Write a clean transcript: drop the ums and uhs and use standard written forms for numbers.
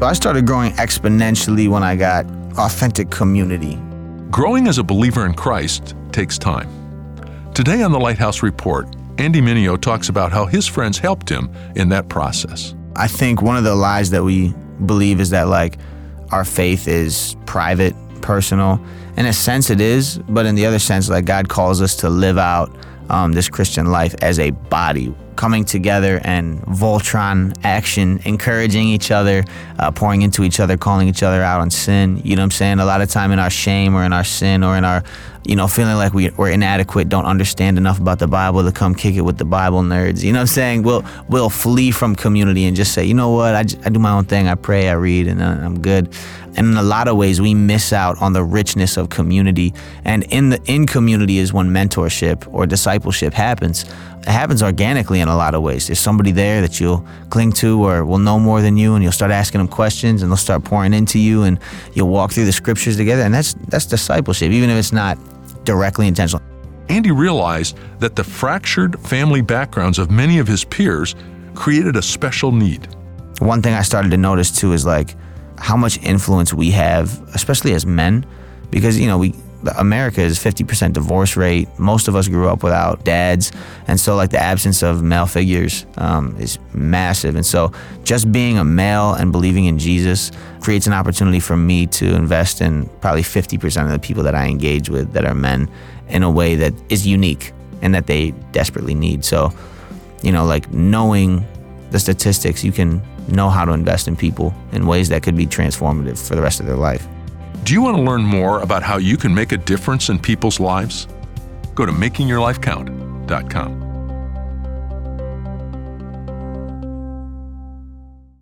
I started growing exponentially when I got authentic community. Growing as a believer in Christ takes time. Today on the Lighthouse Report, Andy Mineo talks about how his friends helped him in that process. I think one of the lies that we believe is that our faith is private, personal. In a sense it is, but in the other sense, God calls us to live out this Christian life as a body, coming together and Voltron action, encouraging each other, pouring into each other, calling each other out on sin. You know what I'm saying? A lot of time in our shame or in our sin or in our, feeling like we're inadequate, don't understand enough about the Bible to come kick it with the Bible nerds. You know what I'm saying? We'll flee from community and just say, you know what, I do my own thing. I pray, I read, and I'm good. And in a lot of ways, we miss out on the richness of community. And in community is when mentorship or discipleship happens. It happens organically in a lot of ways. There's somebody there that you'll cling to or will know more than you, and you'll start asking them questions, and they'll start pouring into you, and you'll walk through the scriptures together. And that's discipleship, even if it's not directly intentional. Andy realized that the fractured family backgrounds of many of his peers created a special need. One thing I started to notice too is how much influence we have, especially as men, because America is 50% divorce rate. Most of us grew up without dads, and so the absence of male figures is massive. And so just being a male and believing in Jesus creates an opportunity for me to invest in probably 50% of the people that I engage with that are men in a way that is unique and that they desperately need. So, knowing the statistics, you can know how to invest in people in ways that could be transformative for the rest of their life. Do you want to learn more about how you can make a difference in people's lives? Go to makingyourlifecount.com.